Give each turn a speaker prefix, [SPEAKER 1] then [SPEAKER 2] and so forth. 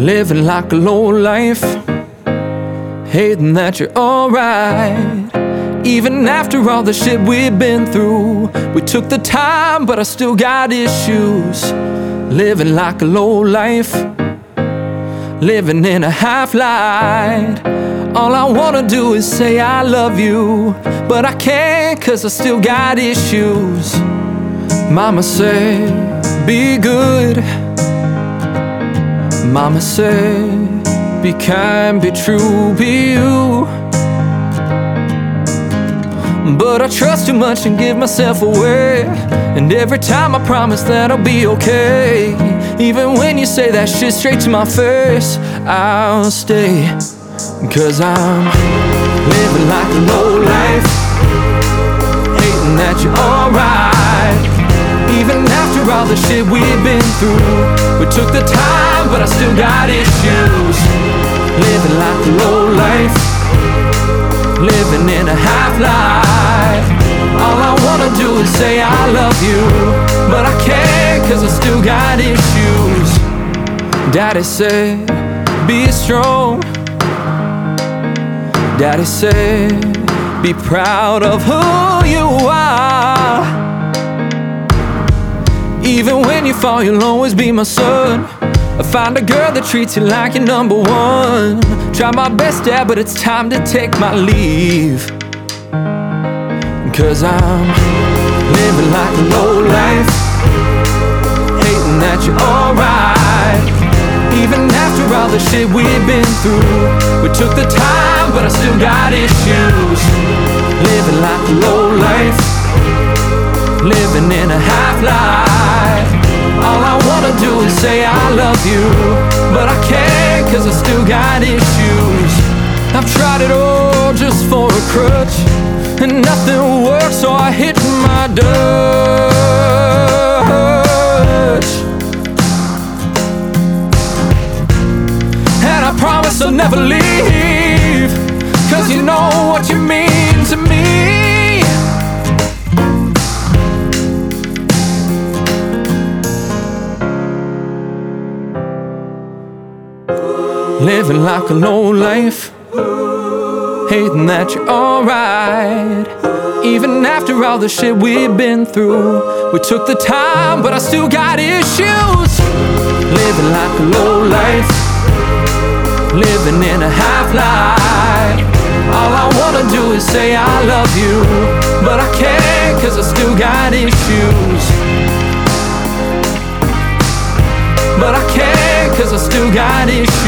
[SPEAKER 1] Living like a low life, hating that you're alright. Even after all the shit we've been through, we took the time, but I still got issues. Living like a low life, living in a half-light. All I wanna do is say I love you, but I can't 'cause I still got issues. Mama said, be good. Mama said, be kind, be true, be you. But I trust too much and give myself away, and every time I promise that I'll be okay. Even when you say that shit straight to my face, I'll stay. 'Cause I'm living like a low life, hating that you're alright. Even after all the shit we've been through, we took the time, but I still got issues. Living like a low life, living in a half-life. All I wanna do is say I love you, but I can't 'cause I still got issues. Daddy said, be strong. Daddy said, be proud of who you are. Even when you fall, you'll always be my son. I find a girl that treats you like you're number one. Try my best, Dad, but it's time to take my leave. 'Cause I'm living like a low life, hating that you're alright. Even after all the shit we've been through, we took the time, but I still got issues. Living like a low life, living in a half-life. All I wanna do is say I love you, but I can't 'cause I still got issues. I've tried it all just for a crutch, and nothing works, so I hit my Dutch. And I promise I'll never leave, 'cause you know what you mean to me. Living like a low life, hating that you're alright. Even after all the shit we've been through, we took the time, but I still got issues. Living like a low life, living in a half-life. All I wanna do is say I love you, but I can't 'cause I still got issues. But I can't 'cause I still got issues.